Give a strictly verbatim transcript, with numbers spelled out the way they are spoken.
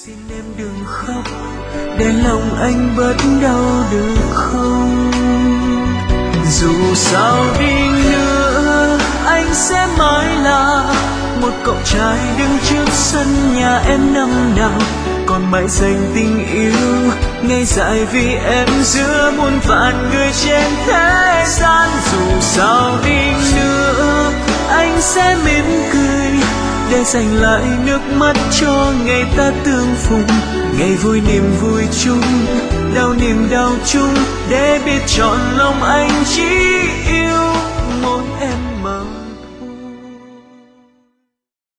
Xin em đừng khóc để lòng anh bớt đau được không? Dù sao đi nữa anh sẽ mãi là một cậu trai đứng trước sân nhà em năm nào, còn mãi dành tình yêu ngày dài vì em giữa muôn vàn người trên thế gian. Dù sao đi nữa anh sẽ mỉm cười để dành lại nước mắt cho ngày ta tương phùng, ngày vui niềm vui chung, đau niềm đau chung, để biết trọn lòng anh chỉ yêu một em.